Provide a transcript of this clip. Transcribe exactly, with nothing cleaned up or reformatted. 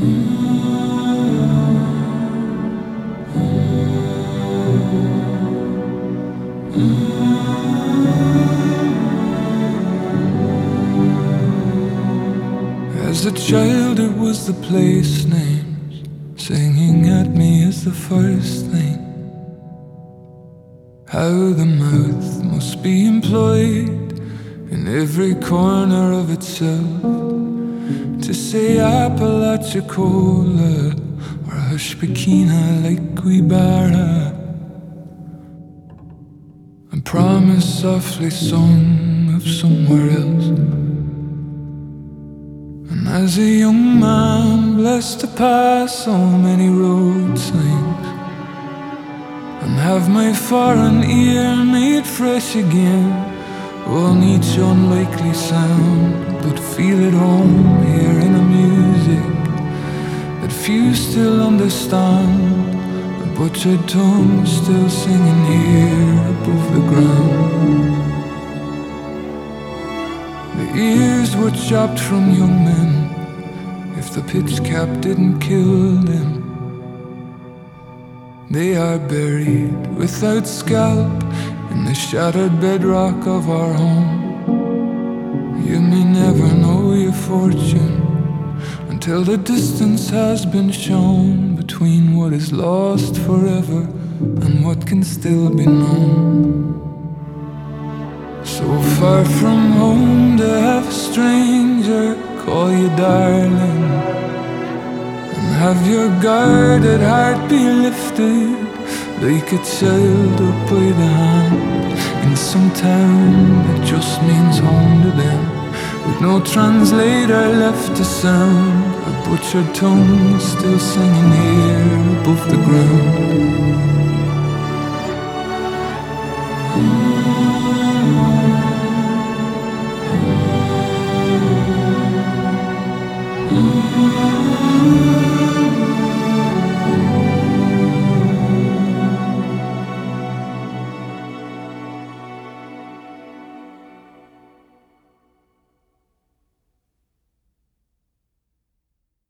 As a child it was the place names singing at me as the first thing. How the mouth must be employed in every corner of itself to say Apalachicola or Hushpekina like Guibara, and promise softly sung of somewhere else. And as a young man blessed to pass so many road signs and have my foreign ear made fresh again on each unlikely sound, but feel at home here in a music that few still understand, a butchered tongue still singing here above the ground. The ears were chopped from young men if the pitch cap didn't kill them. They are buried without scalp in the shattered bedrock of our home. You may never know your fortune until the distance has been shown between what is lost forever and what can still be known. So far from home to have a stranger call you darling, and have your guarded heart be lifted like a child up by the hand in some town that just means home to them, with no translator left to sound, a butchered tongue still singing here above the ground. Mm-hmm.